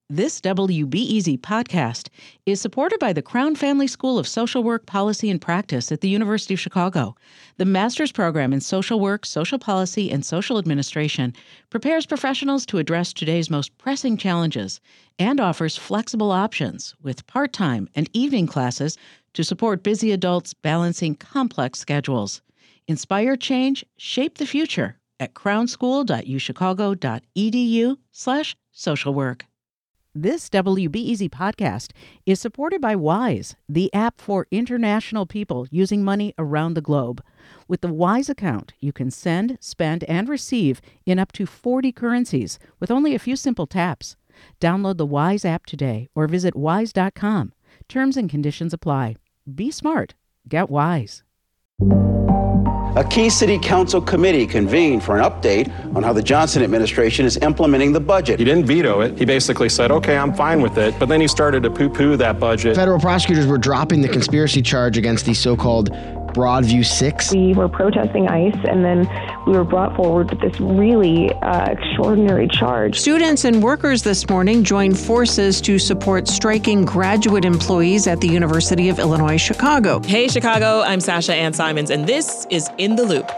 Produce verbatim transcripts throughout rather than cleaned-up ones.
This W B E Z podcast is supported by the Crown Family School of Social Work, Policy, and Practice at the University of Chicago. The master's program in social work, social policy, and social administration prepares professionals to address today's most pressing challenges and offers flexible options with part-time and evening classes to support busy adults balancing complex schedules. Inspire change, shape the future at crownschool.uchicago.edu slash social work. This W B E Z podcast is supported by Wise, the app for international people using money around the globe. With the Wise account, you can send, spend, and receive in up to forty currencies with only a few simple taps. Download the Wise app today or visit wise dot com. Terms and conditions apply. Be smart. Get Wise. A key city council committee convened for an update on how the Johnson administration is implementing the budget. He didn't veto it. He basically said, okay, I'm fine with it. But then he started to poo-poo that budget. Federal prosecutors were dropping the conspiracy charge against the so-called Broadview Six. We were protesting ICE, and then we were brought forward with this really uh, extraordinary charge. Students and workers this morning joined forces to support striking graduate employees at the University of Illinois Chicago. Hey, Chicago, I'm Sasha Ann Simons, and this is In the Loop.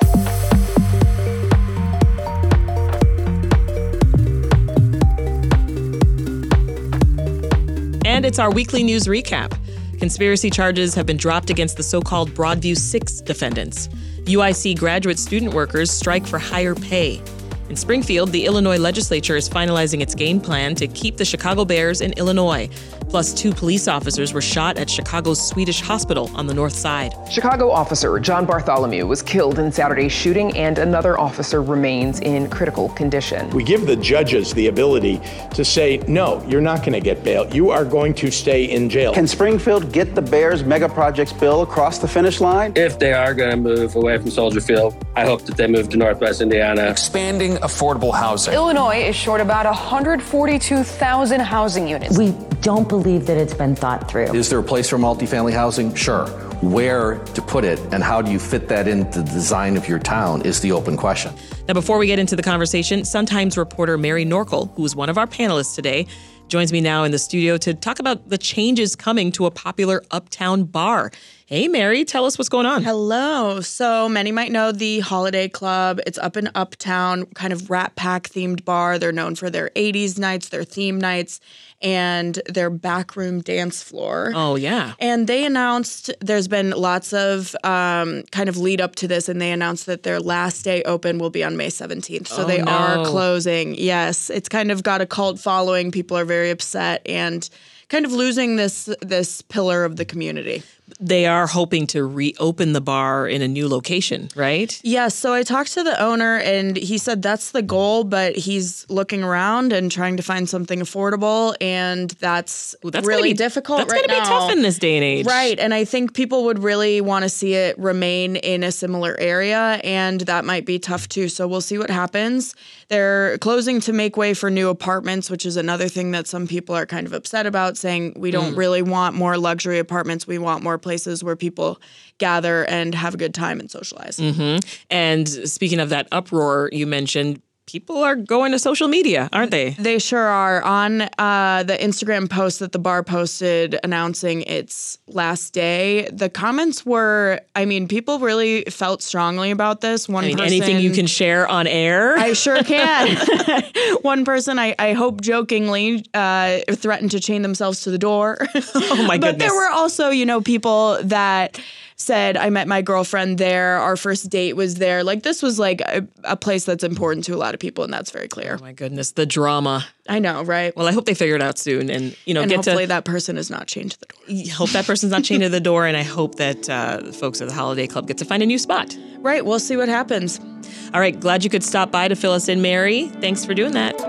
And it's our weekly news recap. Conspiracy charges have been dropped against the so-called Broadview Six defendants. U I C graduate student workers strike for higher pay. In Springfield, the Illinois legislature is finalizing its game plan to keep the Chicago Bears in Illinois. Plus, two police officers were shot at Chicago's Swedish Hospital on the north side. Chicago officer John Bartholomew was killed in Saturday's shooting, and another officer remains in critical condition. We give the judges the ability to say, no, you're not going to get bail. You are going to stay in jail. Can Springfield get the Bears mega projects bill across the finish line? If they are going to move away from Soldier Field, I hope that they move to Northwest Indiana. Expanding affordable housing. Illinois is short about one hundred forty-two thousand housing units. We don't believe that it's been thought through. Is there a place for multifamily housing? Sure. Where to put it and how do you fit that into the design of your town is the open question. Now, before we get into the conversation, Sun-Times reporter Mary Norkel, who is one of our panelists today, joins me now in the studio to talk about the changes coming to a popular uptown bar. Hey, Mary, tell us what's going on. Hello. So many might know the Holiday Club. It's up in Uptown, kind of Rat Pack themed bar. They're known for their eighties nights, their theme nights, and their backroom dance floor. Oh, yeah. And they announced, there's been lots of um, kind of lead up to this, and they announced that their last day open will be on May seventeenth. So oh, they no. are closing. Yes. It's kind of got a cult following. People are very upset and kind of losing this this pillar of the community. They are hoping to reopen the bar in a new location, right? Yes. So I talked to the owner, and he said that's the goal, but he's looking around and trying to find something affordable, and that's, Ooh, that's really be, difficult that's right now. That's going to be tough in this day and age. Right. And I think people would really want to see it remain in a similar area, and that might be tough too. So we'll see what happens. They're closing to make way for new apartments, which is another thing that some people are kind of upset about, saying we don't mm. really want more luxury apartments. We want more places where people gather and have a good time and socialize. Mm-hmm. And speaking of that uproar you mentioned, people are going to social media, aren't they? They sure are. On uh, the Instagram post that the bar posted announcing its last day, the comments were, I mean, people really felt strongly about this. One I mean, person, anything you can share on air? I sure can. One person, I, I hope jokingly, uh, threatened to chain themselves to the door. Oh, my goodness. But there were also, you know, people that said, I met my girlfriend there. Our first date was there. Like, this was like a, a place that's important to a lot of people, and that's very clear. Oh, my goodness. The drama. I know, right? Well, I hope they figure it out soon and, you know, and get hopefully to, that person is not chained to the door. Hope that person's not chained to the door, and I hope that uh, the folks at the Holiday Club get to find a new spot. Right. We'll see what happens. All right. Glad you could stop by to fill us in, Mary. Thanks for doing that.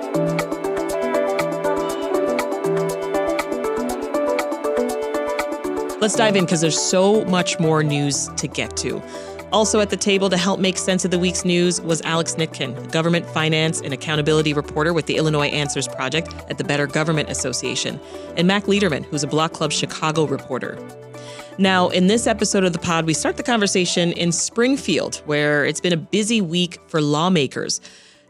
Let's dive in because there's so much more news to get to. Also at the table to help make sense of the week's news was Alex Nitkin, government finance and accountability reporter with the Illinois Answers Project at the Better Government Association, and Mac Liederman, who's a Block Club Chicago reporter. Now, in this episode of the pod, we start the conversation in Springfield, where it's been a busy week for lawmakers.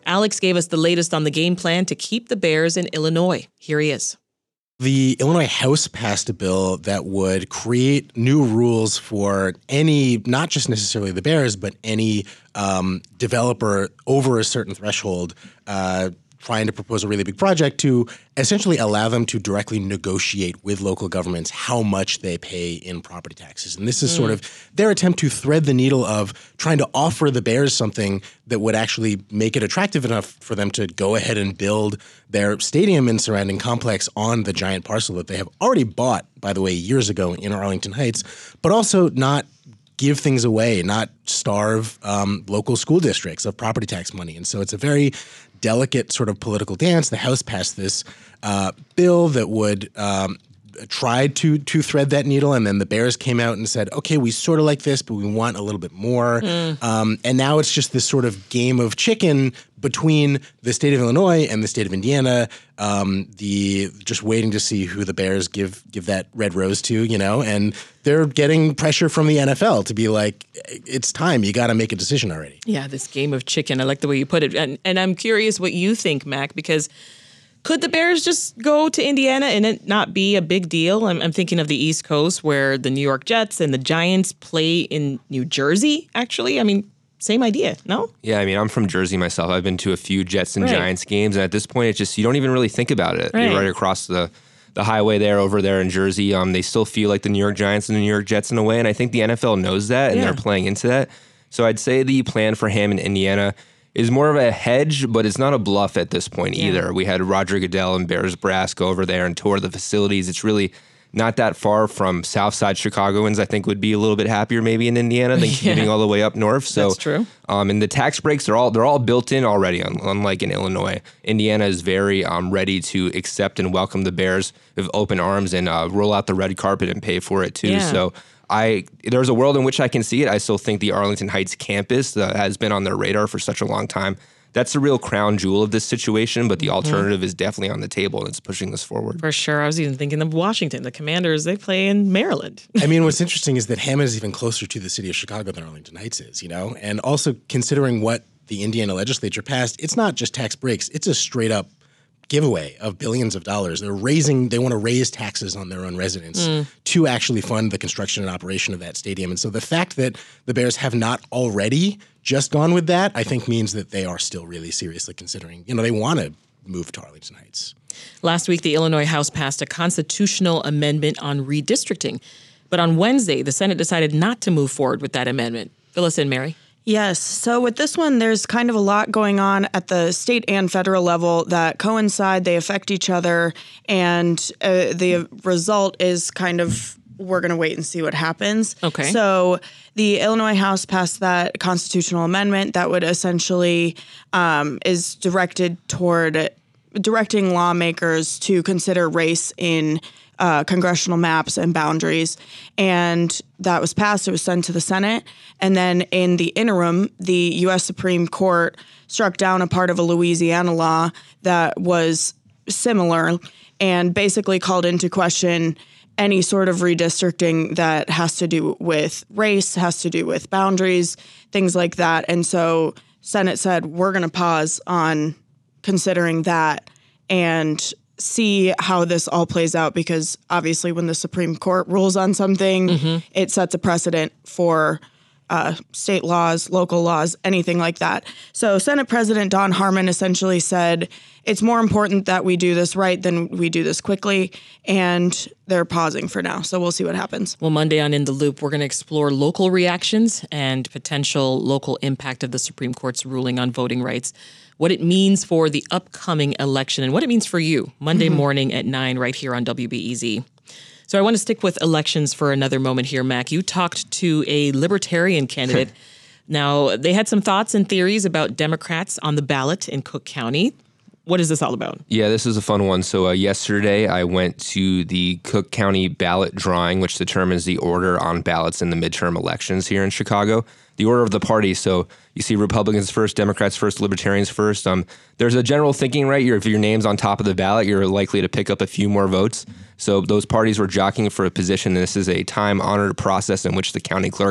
Alex gave us the latest on the game plan to keep the Bears in Illinois. Here he is. The Illinois House passed a bill that would create new rules for any, not just necessarily the Bears, but any um, developer over a certain threshold uh, trying to propose a really big project to essentially allow them to directly negotiate with local governments how much they pay in property taxes. And this is mm. sort of their attempt to thread the needle of trying to offer the Bears something that would actually make it attractive enough for them to go ahead and build their stadium and surrounding complex on the giant parcel that they have already bought, by the way, years ago in Arlington Heights, but also not give things away, not starve um, local school districts of property tax money. And so it's a very delicate sort of political dance. The House passed this uh, bill that would um, try to to thread that needle, and then the Bears came out and said, okay, we sort of like this, but we want a little bit more. Mm. Um, and now it's just this sort of game of chicken between the state of Illinois and the state of Indiana, um, the just waiting to see who the Bears give give that red rose to, you know, and they're getting pressure from the N F L to be like, it's time, you got to make a decision already. Yeah, this game of chicken. I like the way you put it. And, and I'm curious what you think, Mac, because could the Bears just go to Indiana and it not be a big deal? I'm, I'm thinking of the East Coast where the New York Jets and the Giants play in New Jersey, actually. I mean, same idea, no? Yeah, I mean, I'm from Jersey myself. I've been to a few Jets and right. Giants games, and at this point, it's just, you don't even really think about it. Right. You're right across the, the highway there, over there in Jersey. Um, they still feel like the New York Giants and the New York Jets in a way, and I think the N F L knows that, and yeah. they're playing into that. So I'd say the plan for him in Indiana is more of a hedge, but it's not a bluff at this point yeah. either. We had Roger Goodell and Bears Brass go over there and tour the facilities. It's really not that far from Southside Chicagoans. I think would be a little bit happier maybe in Indiana than commuting yeah. all the way up north. So that's true. Um, and the tax breaks are all they're all built in already. Unlike in Illinois, Indiana is very um, ready to accept and welcome the Bears with open arms and uh, roll out the red carpet and pay for it too. Yeah. So I there's a world in which I can see it. I still think the Arlington Heights campus uh, has been on their radar for such a long time. That's the real crown jewel of this situation, but the alternative mm-hmm. is definitely on the table, and it's pushing this forward. For sure. I was even thinking of Washington. The Commanders, they play in Maryland. I mean, what's interesting is that Hammond is even closer to the city of Chicago than Arlington Heights is, you know? And also considering what the Indiana legislature passed, it's not just tax breaks. It's a straight up giveaway of billions of dollars. They're raising, they want to raise taxes on their own residents mm. to actually fund the construction and operation of that stadium. And so the fact that the Bears have not already just gone with that, I think means that they are still really seriously considering, you know, they want to move to Arlington Heights. Last week, the Illinois House passed a constitutional amendment on redistricting. But on Wednesday, the Senate decided not to move forward with that amendment. Fill us in, Mary. Yes. So with this one, there's kind of a lot going on at the state and federal level that coincide. They affect each other. And uh, the result is kind of, we're going to wait and see what happens. Okay. So the Illinois House passed that constitutional amendment that would essentially um, is directed toward directing lawmakers to consider race in Uh, congressional maps and boundaries, and that was passed. It was sent to the Senate, and then in the interim, the U S Supreme Court struck down a part of a Louisiana law that was similar and basically called into question any sort of redistricting that has to do with race, has to do with boundaries, things like that. And so Senate said, we're going to pause on considering that and see how this all plays out, because obviously when the Supreme Court rules on something, mm-hmm. it sets a precedent for uh, state laws, local laws, anything like that. So Senate President Don Harmon essentially said, it's more important that we do this right than we do this quickly, and they're pausing for now. So we'll see what happens. Well, Monday on In the Loop, we're going to explore local reactions and potential local impact of the Supreme Court's ruling on voting rights, what it means for the upcoming election, and what it means for you, Monday mm-hmm. morning at nine right here on W B E Z. So I want to stick with elections for another moment here, Mac. You talked to a Libertarian candidate. Now, they had some thoughts and theories about Democrats on the ballot in Cook County. What is this all about? Yeah, this is a fun one. So uh, yesterday, I went to the Cook County ballot drawing, which determines the order on ballots in the midterm elections here in Chicago. The order of the party. So you see Republicans first, Democrats first, Libertarians first. Um, there's a general thinking, right? You're, if your name's on top of the ballot, you're likely to pick up a few more votes. So those parties were jockeying for a position. And this is a time-honored process in which the county clerk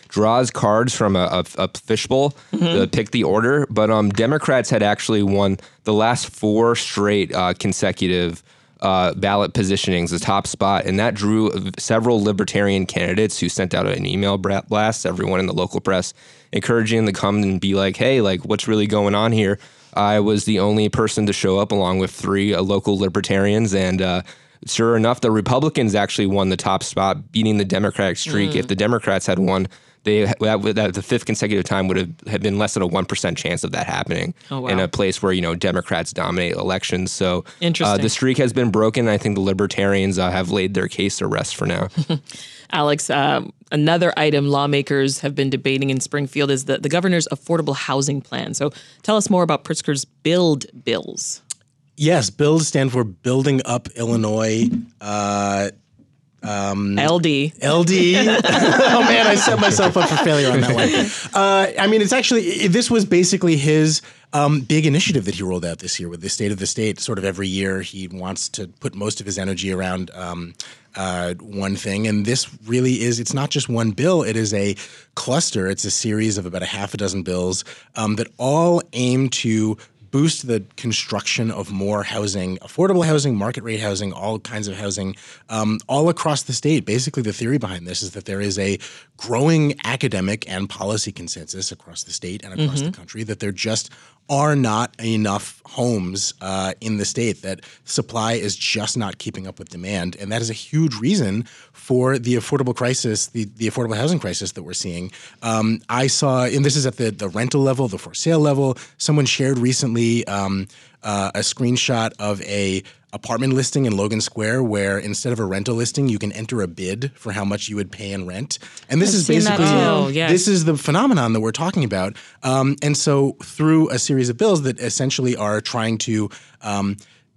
draws cards from a, a, a fishbowl mm-hmm. to pick the order. But um, Democrats had actually won the last four straight uh, consecutive uh, ballot positionings, the top spot. And that drew several libertarian candidates who sent out an email blast to everyone in the local press, encouraging them to come and be like, hey, like, what's really going on here? I was the only person to show up along with three uh, local libertarians. And uh, sure enough, the Republicans actually won the top spot, beating the Democratic streak. Mm. If the Democrats had won, they that, that the fifth consecutive time would have, have been less than a one percent chance of that happening oh, wow. in a place where, you know, Democrats dominate elections. So uh, the streak has been broken. I think the Libertarians uh, have laid their case to rest for now. Alex, uh, another item lawmakers have been debating in Springfield is the, the governor's affordable housing plan. So tell us more about Pritzker's BUILD bills. Yes, BUILD stand for Building Up Illinois. Uh, um, L D. L D. Oh, man, I set myself up for failure on that one. Uh, I mean, it's actually, this was basically his um, big initiative that he rolled out this year with the State of the State. Sort of every year he wants to put most of his energy around um, uh, one thing. And this really is, it's not just one bill. It is a cluster. It's a series of about a half a dozen bills um, that all aim to boost the construction of more housing, affordable housing, market rate housing, all kinds of housing, um, all across the state. Basically, the theory behind this is that there is a growing academic and policy consensus across the state and across mm-hmm. the country that there just are not enough homes uh, in the state, that supply is just not keeping up with demand. And that is a huge reason for the affordable crisis, the, the affordable housing crisis that we're seeing. Um, I saw, and this is at the, the rental level, the for sale level, someone shared recently um, uh, a screenshot of a apartment listing in Logan Square where instead of a rental listing, you can enter a bid for how much you would pay in rent. And this I've is basically, oh, yes. this is the phenomenon that we're talking about. Um, and so through a series of bills that essentially are trying to um,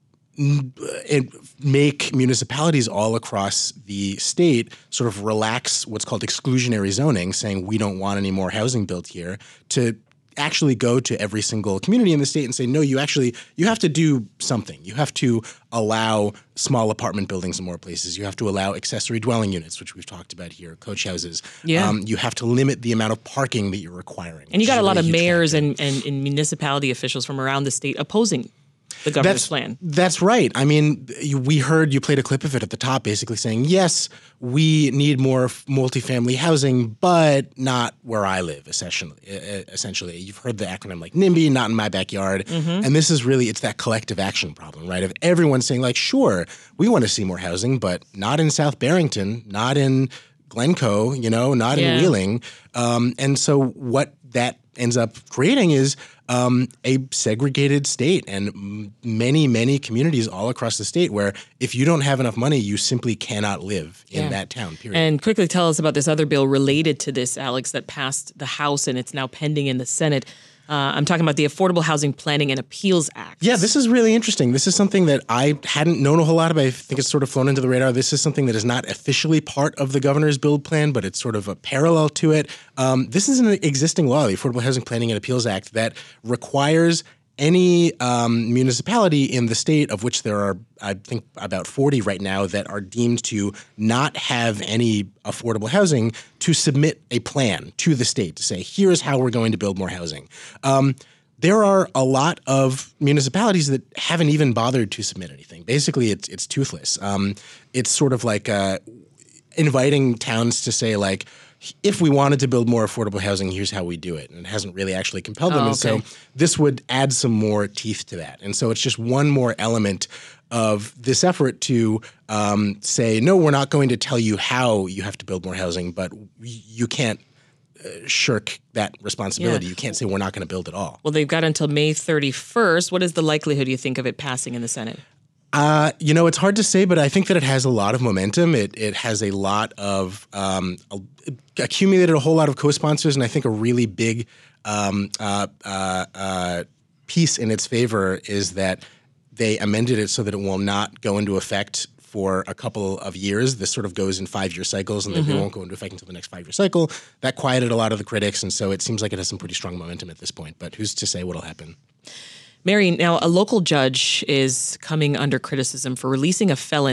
it make municipalities all across the state sort of relax what's called exclusionary zoning, saying we don't want any more housing built here, to actually go to every single community in the state and say, no, you actually, you have to do something. You have to allow small apartment buildings in more places. You have to allow accessory dwelling units, which we've talked about here, coach houses. Yeah. Um, you have to limit the amount of parking that you're requiring. And you got a lot really of mayors and, and, and municipality officials from around the state opposing the governor's that's, plan. That's right. I mean, you, we heard, you played a clip of it at the top basically saying, yes, we need more multifamily housing, but not where I live, essentially. Essentially, you've heard the acronym like NIMBY, not in my backyard. Mm-hmm. And this is really, it's that collective action problem, right? Of everyone saying like, sure, we want to see more housing, but not in South Barrington, not in Glencoe, you know, not yeah. in Wheeling. Um, and so what that ends up creating is um, a segregated state and m- many, many communities all across the state where if you don't have enough money, you simply cannot live in yeah. that town, period. And quickly tell us about this other bill related to this, Alex, that passed the House and it's now pending in the Senate. Uh, I'm talking about the Affordable Housing Planning and Appeals Act. Yeah, this is really interesting. This is something that I hadn't known a whole lot about. I think it's sort of flown into the radar. This is something that is not officially part of the governor's build plan, but it's sort of a parallel to it. Um, this is an existing law, the Affordable Housing Planning and Appeals Act, that requires any um, municipality in the state, of which there are, I think, about forty right now, that are deemed to not have any affordable housing, to submit a plan to the state to say, here's how we're going to build more housing. Um, there are a lot of municipalities that haven't even bothered to submit anything. Basically, it's it's toothless. Um, it's sort of like uh, inviting towns to say, like, if we wanted to build more affordable housing, here's how we do it. And it hasn't really actually compelled them. Oh, and so this would add some more teeth to that. And so it's just one more element of this effort to um, say, no, we're not going to tell you how you have to build more housing, but you can't uh, shirk that responsibility. Yeah. You can't say we're not going to build at all. Well, they've got until May thirty-first. What is the likelihood, you think, of it passing in the Senate? Uh, you know, it's hard to say, but I think that it has a lot of momentum. It it has a lot of um, a, accumulated a whole lot of co-sponsors, and I think a really big um, uh, uh, uh, piece in its favor is that they amended it so that it will not go into effect for a couple of years. This sort of goes in five-year cycles, and mm-hmm. they won't go into effect until the next five-year cycle. That quieted a lot of the critics, and so it seems like it has some pretty strong momentum at this point. But who's to say what'll happen? Mary, now a local judge is coming under criticism for releasing a felon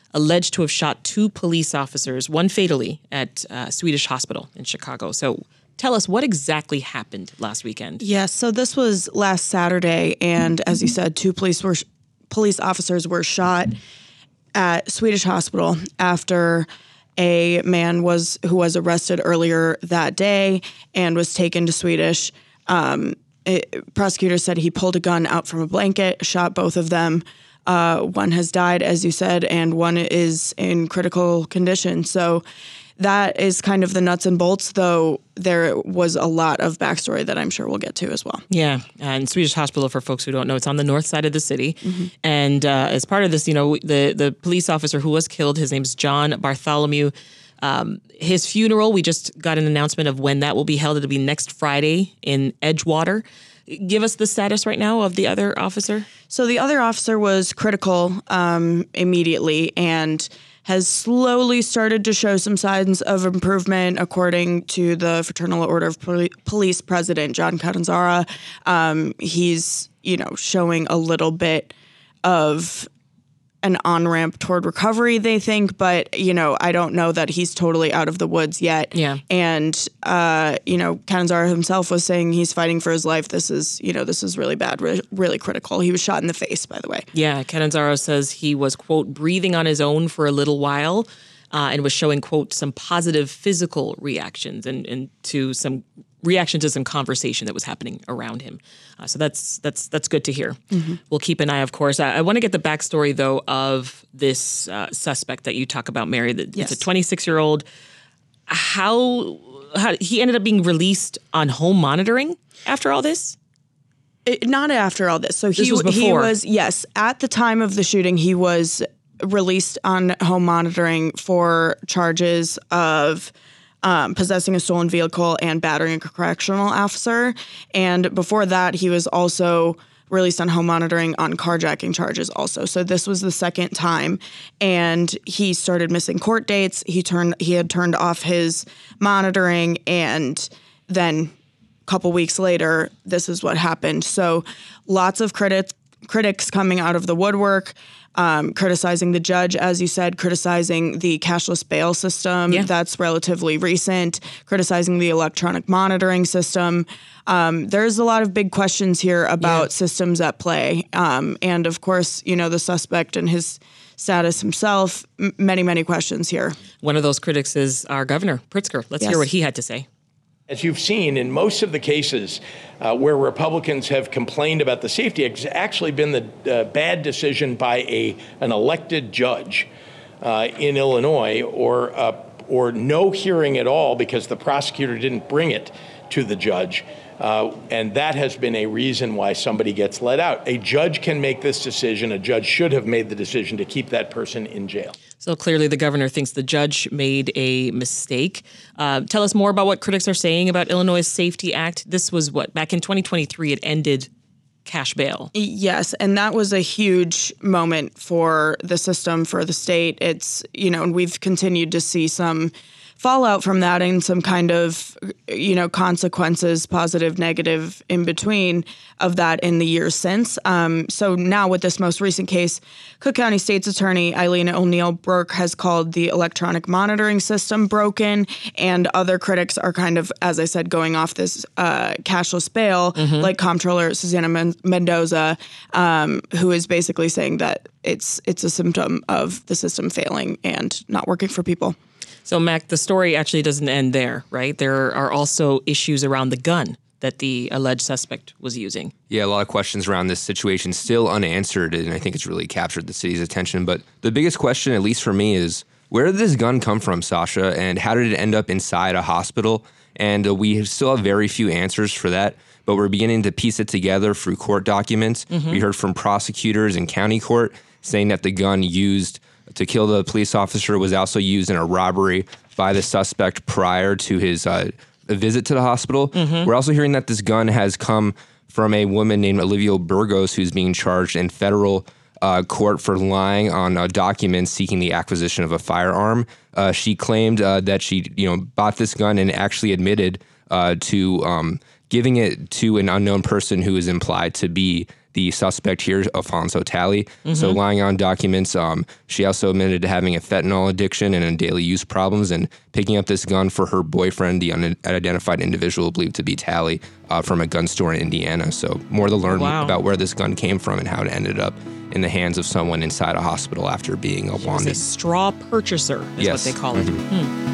alleged to have shot two police officers, one fatally, at a Swedish hospital in Chicago. So tell us, what exactly happened last weekend? Yes, so this was last Saturday, and as you said, two police were police officers were shot at Swedish hospital after a man was who was arrested earlier that day and was taken to Swedish. Um, it, prosecutors said he pulled a gun out from a blanket, shot both of them. Uh, one has died, as you said, and one is in critical condition. So that is kind of the nuts and bolts, though there was a lot of backstory that I'm sure we'll get to as well. Yeah, and Swedish Hospital, for folks who don't know, it's on the north side of the city. Mm-hmm. And uh, as part of this, you know, the, the police officer who was killed, his name's John Bartholomew. Um, his funeral, we just got an announcement of when that will be held. It'll be next Friday in Edgewater. Give us the status right now of the other officer. So the other officer was critical um, immediately and has slowly started to show some signs of improvement, according to the Fraternal Order of Poli- Police President John Catanzara. Um, he's, you know, showing a little bit of an on-ramp toward recovery, they think, but, you know, I don't know that he's totally out of the woods yet. Yeah. And, uh, you know, Catanzara himself was saying he's fighting for his life. This is, you know, this is really bad, re- really critical. He was shot in the face, by the way. Yeah, Catanzaro says he was, quote, breathing on his own for a little while uh, and was showing, quote, some positive physical reactions and, and to some reaction to some conversation that was happening around him. Uh, so that's that's that's good to hear. Mm-hmm. We'll keep an eye, of course. I, I want to get the backstory, though, of this uh, suspect that you talk about, Mary. That Yes. It's a twenty-six-year-old. How, how he ended up being released on home monitoring after all this? It, not after all this. So This he was he before. was, yes, at the time of the shooting, he was released on home monitoring for charges of Um, possessing a stolen vehicle and battering a correctional officer. And before that, he was also released on home monitoring on carjacking charges also. So this was the second time. And he started missing court dates. He turned he had turned off his monitoring, and then a couple weeks later, this is what happened. So lots of critics critics coming out of the woodwork. Um, criticizing the judge, as you said, criticizing the cashless bail system. Yeah. That's relatively recent, criticizing the electronic monitoring system. Um, there's a lot of big questions here about Yeah. systems at play. Um, and of course, you know, the suspect and his status himself, m- many, many questions here. One of those critics is our governor, Pritzker. Let's Yes. hear what he had to say. As you've seen, in most of the cases uh, where Republicans have complained about the safety, it's actually been the uh, bad decision by a an elected judge uh, in Illinois, or uh, or no hearing at all because the prosecutor didn't bring it to the judge. Uh, and that has been a reason why somebody gets let out. A judge can make this decision. A judge should have made the decision to keep that person in jail. So clearly the governor thinks the judge made a mistake. Uh, tell us more about what critics are saying about Illinois' Safety Act. This was what, back in twenty twenty-three, it ended cash bail. Yes, and that was a huge moment for the system, for the state. It's, you know, and we've continued to see some fallout from that and some kind of, you know, consequences, positive, negative, in between of that in the years since. Um, so now with this most recent case, Cook County State's Attorney Eileen O'Neill Burke has called the electronic monitoring system broken, and other critics are kind of, as I said, going off this uh, cashless bail, Mhm. like Comptroller Susana Men- Mendoza, um, who is basically saying that it's it's a symptom of the system failing and not working for people. So, Mac, the story actually doesn't end there, right? There are also issues around the gun that the alleged suspect was using. Yeah, a lot of questions around this situation still unanswered, and I think it's really captured the city's attention. But the biggest question, at least for me, is where did this gun come from, Sasha, and how did it end up inside a hospital? And uh, we still have very few answers for that, but we're beginning to piece it together through court documents. Mhm. We heard from prosecutors in county court saying that the gun used to kill the police officer was also used in a robbery by the suspect prior to his uh, visit to the hospital. Mhm. We're also hearing that this gun has come from a woman named Olivia Burgos, who's being charged in federal uh, court for lying on uh, documents seeking the acquisition of a firearm. Uh, she claimed uh, that she, you know, bought this gun and actually admitted uh, to um, giving it to an unknown person who is implied to be the suspect here, Alfonso Talley. Mm-hmm. So lying on documents, um, she also admitted to having a fentanyl addiction and daily use problems and picking up this gun for her boyfriend, the unidentified individual believed to be Talley, uh, from a gun store in Indiana. So more to learn Wow. about where this gun came from and how it ended up in the hands of someone inside a hospital after being a He was wanted. a straw purchaser is Yes. what they call it. Mm-hmm. Hmm.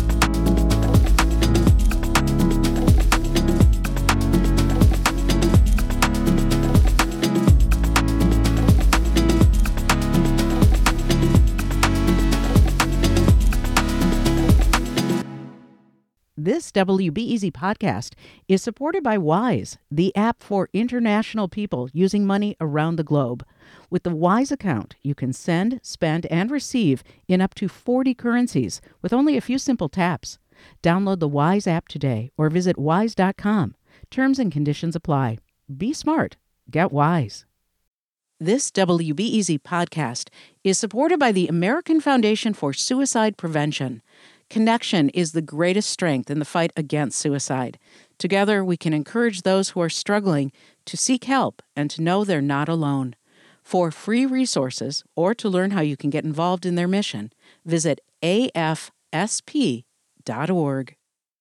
This W B E Z podcast is supported by Wise, the app for international people using money around the globe. With the Wise account, you can send, spend, and receive in up to forty currencies with only a few simple taps. Download the Wise app today or visit wise dot com. Terms and conditions apply. Be smart. Get Wise. This W B E Z podcast is supported by the American Foundation for Suicide Prevention. Connection is the greatest strength in the fight against suicide. Together, we can encourage those who are struggling to seek help and to know they're not alone. For free resources or to learn how you can get involved in their mission, visit A F S P dot org.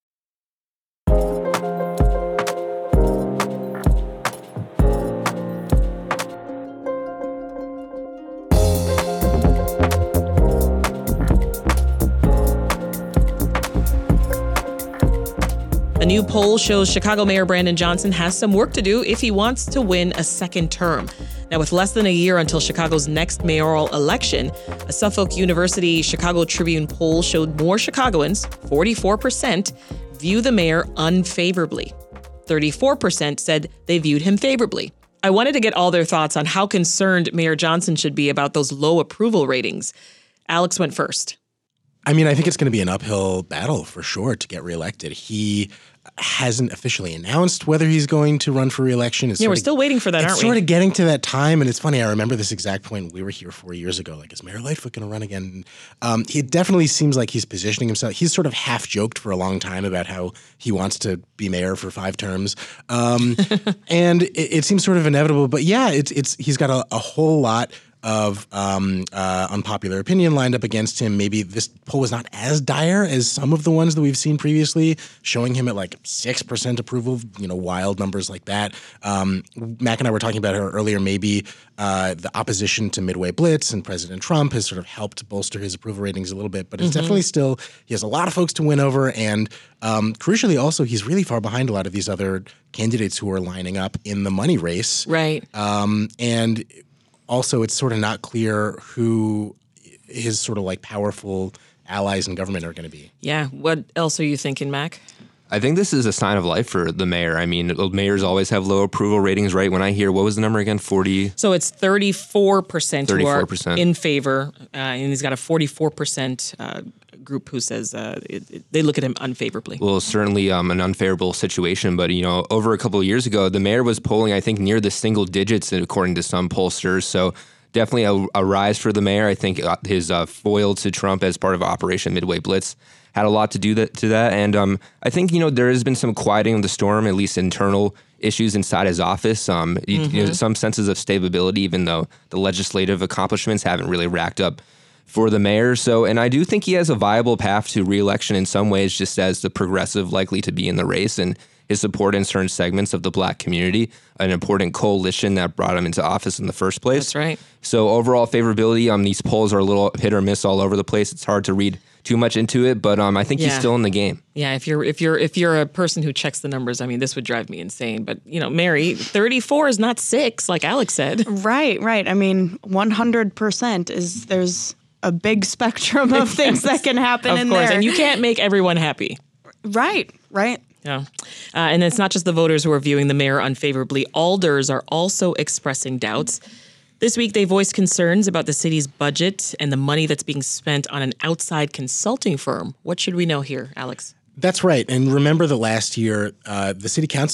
A new poll shows Chicago Mayor Brandon Johnson has some work to do if he wants to win a second term. Now, with less than a year until Chicago's next mayoral election, a Suffolk University Chicago Tribune poll showed more Chicagoans, forty-four percent, view the mayor unfavorably. thirty-four percent said they viewed him favorably. I wanted to get all their thoughts on how concerned Mayor Johnson should be about those low approval ratings. Alex went first. I mean, I think it's going to be an uphill battle for sure to get reelected. He hasn't officially announced whether he's going to run for reelection. It's Yeah, we're of, still waiting for that, it's aren't we? sort of getting to that time, and it's funny. I remember this exact point. We were here four years ago. Like, is Mayor Lightfoot going to run again? Um, it definitely seems like he's positioning himself. He's sort of half joked for a long time about how he wants to be mayor for five terms, um, and it, it seems sort of inevitable. But yeah, it's it's he's got a, a whole lot of um, uh, unpopular opinion lined up against him. Maybe this poll was not as dire as some of the ones that we've seen previously, showing him at like six percent approval, you know, wild numbers like that. Um, Mac and I were talking about her earlier. Maybe uh, the opposition to Midway Blitz and President Trump has sort of helped bolster his approval ratings a little bit, but it's Mm-hmm. definitely still, he has a lot of folks to win over. And um, crucially also, he's really far behind a lot of these other candidates who are lining up in the money race. Right. Um, and also, it's sort of not clear who his sort of like powerful allies in government are going to be. Yeah. What else are you thinking, Mac? I think this is a sign of life for the mayor. I mean, mayors always have low approval ratings, right? When I hear, what was the number again? forty? So it's thirty-four percent who are thirty-four percent. in favor, uh, and he's got a forty-four percent uh, group who says uh, it, it, they look at him unfavorably. Well, certainly um, an unfavorable situation, but, you know, over a couple of years ago, the mayor was polling, I think, near the single digits, according to some pollsters. So definitely a, a rise for the mayor. I think uh, his uh, foil to Trump as part of Operation Midway Blitz had a lot to do that to that. And um, I think, you know, there has been some quieting of the storm, at least internal issues inside his office. Um, mm-hmm. you know, some senses of stability, even though the legislative accomplishments haven't really racked up for the mayor. So, and I do think he has a viable path to reelection in some ways, just as the progressive likely to be in the race, and his support in certain segments of the black community, an important coalition that brought him into office in the first place. That's right. So overall favorability, um, these polls are a little hit or miss all over the place. It's hard to read too much into it, but um, I think Yeah. he's still in the game. Yeah, if you're if you're if you're a person who checks the numbers, I mean, this would drive me insane. But you know, Mary, thirty-four is not six, like Alex said. Right, right. I mean, one hundred percent is there's a big spectrum of things that can happen of in course, there. and you can't make everyone happy. Right, right. Yeah. Uh, and it's not just the voters who are viewing the mayor unfavorably. Alders are also expressing doubts. This week, they voiced concerns about the city's budget and the money that's being spent on an outside consulting firm. What should we know here, Alex? That's right. And remember that last year, uh, the city council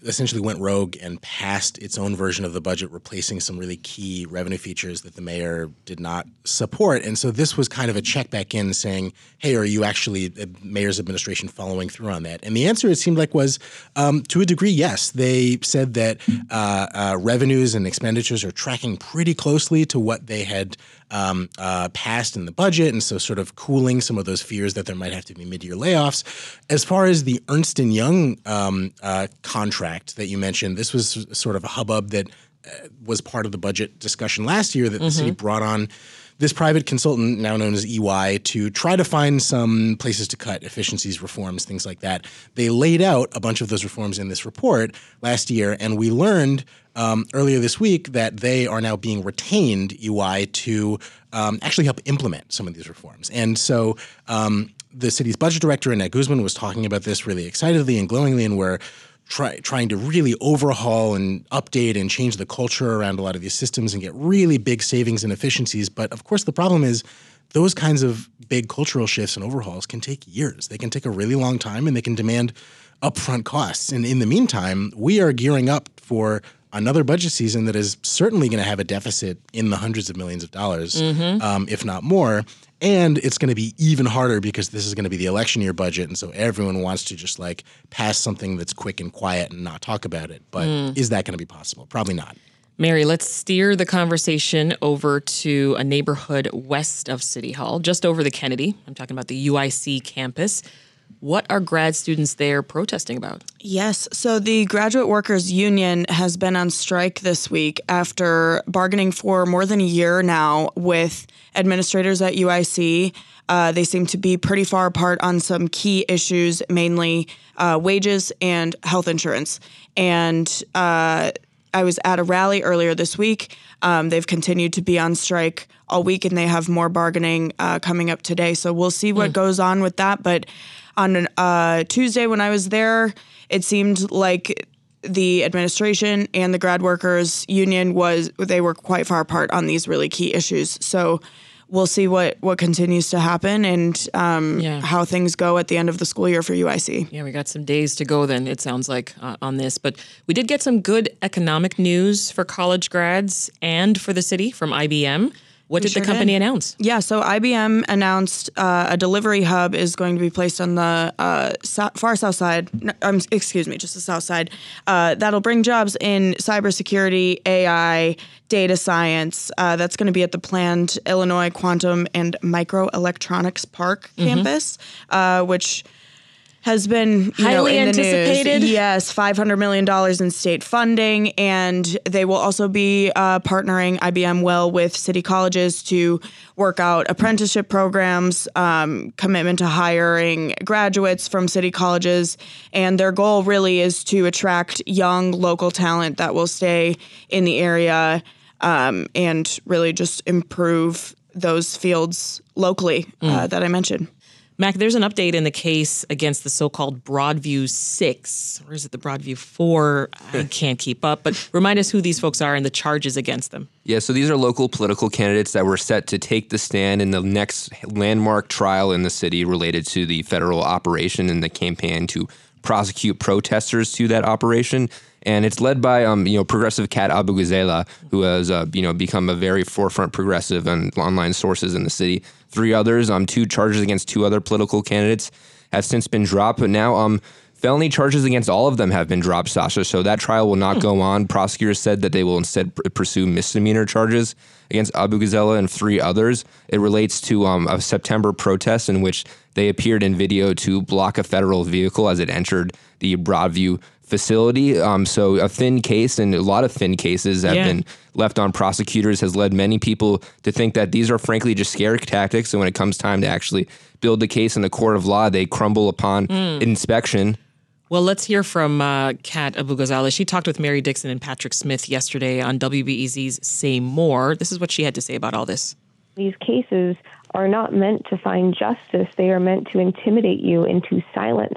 essentially went rogue and passed its own version of the budget, replacing some really key revenue features that the mayor did not support. And so this was kind of a check back in saying, hey, are you actually, the mayor's administration, following through on that? And the answer, it seemed like, was um, to a degree, yes. They said that uh, uh, revenues and expenditures are tracking pretty closely to what they had um, uh, passed in the budget, and so sort of cooling some of those fears that there might have to be mid-year layoffs. As far as the Ernst and Young um, uh, contract that you mentioned, this was sort of a hubbub that uh, was part of the budget discussion last year that the mm-hmm. city brought on this private consultant, now known as E Y, to try to find some places to cut, efficiencies, reforms, things like that. They laid out a bunch of those reforms in this report last year, and we learned um, earlier this week that they are now being retained, E Y, to um, actually help implement some of these reforms. And so um, the city's budget director, Annette Guzman, was talking about this really excitedly and glowingly, and we're Try, trying to really overhaul and update and change the culture around a lot of these systems and get really big savings and efficiencies. But of course, the problem is those kinds of big cultural shifts and overhauls can take years. They can take a really long time, and they can demand upfront costs. And in the meantime, we are gearing up for another budget season that is certainly going to have a deficit in the hundreds of millions of dollars, mm-hmm. um, if not more. And it's going to be even harder because this is going to be the election year budget. And so everyone wants to just like pass something that's quick and quiet and not talk about it. But mm. is that going to be possible? Probably not. Mary, let's steer the conversation over to a neighborhood west of City Hall, just over the Kennedy. I'm talking about the U I C campus. What are grad students there protesting about? Yes. So the Graduate Workers Union has been on strike this week after bargaining for more than a year now with administrators at U I C. Uh, they seem to be pretty far apart on some key issues, mainly uh, wages and health insurance. And uh, I was at a rally earlier this week. Um, they've continued to be on strike all week, and they have more bargaining uh, coming up today. So we'll see what mm. goes on with that. But on uh, Tuesday when I was there, it seemed like the administration and the grad workers union was they were quite far apart on these really key issues. So we'll see what, what continues to happen and um, yeah. how things go at the end of the school year for U I C. Yeah, we got some days to go then, it sounds like, uh, on this. But we did get some good economic news for college grads and for the city from I B M. What did sure the company did. announce? Yeah, so I B M announced uh, a delivery hub is going to be placed on the uh, so- far south side, no, um, excuse me, just the south side. Uh, that'll bring jobs in cybersecurity, A I, data science. Uh, that's going to be at the planned Illinois Quantum and Microelectronics Park mm-hmm. campus, uh, which has been you highly know, in anticipated. The news. Yes, five hundred million dollars in state funding, and they will also be uh, partnering, I B M will, with city colleges to work out apprenticeship programs, um, commitment to hiring graduates from city colleges, and their goal really is to attract young local talent that will stay in the area um, and really just improve those fields locally mm. uh, that I mentioned. Mac, there's an update in the case against the so-called Broadview six. Or is it the Broadview four? I can't keep up. But remind us who these folks are and the charges against them. Yeah, so these are local political candidates that were set to take the stand in the next landmark trial in the city related to the federal operation and the campaign to prosecute protesters to that operation. And it's led by, um, you know, progressive Kat Abu-Ghazala, who has, uh, you know, become a very forefront progressive on online sources in the city. Three others, um, two charges against two other political candidates have since been dropped. But now um, felony charges against all of them have been dropped, Sasha. So that trial will not go on. Prosecutors said that they will instead pr- pursue misdemeanor charges against Abu-Ghazala and three others. It relates to um, a September protest in which they appeared in video to block a federal vehicle as it entered the Broadview facility. Um, so a thin case, and a lot of thin cases have yeah. been left on prosecutors, has led many people to think that these are frankly just scare tactics. And when it comes time to actually build the case in the court of law, they crumble upon mm. inspection. Well, let's hear from uh, Kat Abu-Ghazala. She talked with Mary Dixon and Patrick Smith yesterday on W B E Z's Say More. This is what she had to say about all this. These cases are not meant to find justice. They are meant to intimidate you into silence,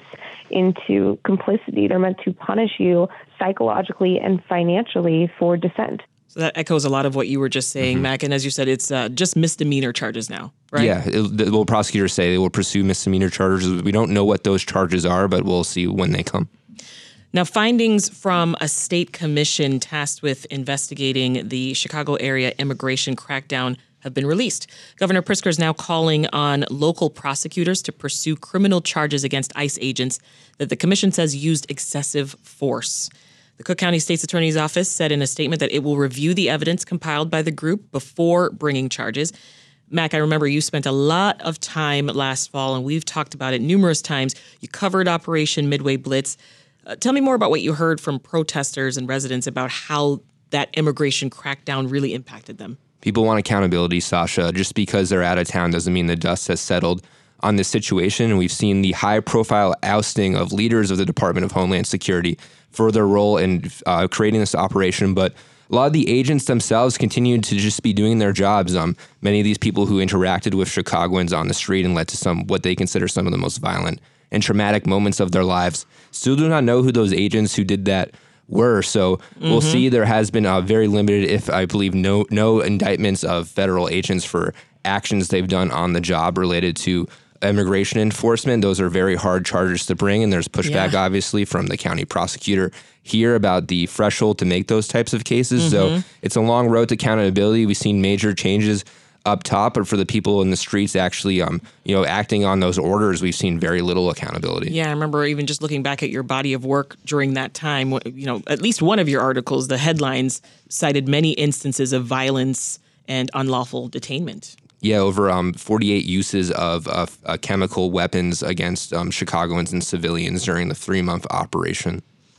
into complicity. They're meant to punish you psychologically and financially for dissent. So that echoes a lot of what you were just saying, mm-hmm. Mac. And as you said, it's uh, just misdemeanor charges now, right? Yeah. It, well, prosecutors say they will pursue misdemeanor charges. We don't know what those charges are, but we'll see when they come. Now, findings from a state commission tasked with investigating the Chicago area immigration crackdown have been released. Governor Pritzker is now calling on local prosecutors to pursue criminal charges against ICE agents that the commission says used excessive force. The Cook County State's Attorney's Office said in a statement that it will review the evidence compiled by the group before bringing charges. Mac, I remember you spent a lot of time last fall, and we've talked about it numerous times. You covered Operation Midway Blitz. Uh, tell me more about what you heard from protesters and residents about how that immigration crackdown really impacted them. People want accountability, Sasha. Just because they're out of town doesn't mean the dust has settled on this situation. And we've seen the high-profile ousting of leaders of the Department of Homeland Security for their role in uh, creating this operation. But a lot of the agents themselves continued to just be doing their jobs. Um, many of these people who interacted with Chicagoans on the street and led to some what they consider some of the most violent and traumatic moments of their lives still do not know who those agents who did that were. So mm-hmm. we'll see. There has been a very limited, if I believe, no no indictments of federal agents for actions they've done on the job related to immigration enforcement. Those are very hard charges to bring, and there's pushback, yeah. obviously, from the county prosecutor here about the threshold to make those types of cases. Mm-hmm. So it's a long road to accountability. We've seen major changes up top, but for the people in the streets actually, um, you know, acting on those orders, we've seen very little accountability. Yeah, I remember even just looking back at your body of work during that time, you know, at least one of your articles, the headlines cited many instances of violence and unlawful detainment. Yeah, over um, forty-eight uses of uh, uh, chemical weapons against um, Chicagoans and civilians during the three-month operation.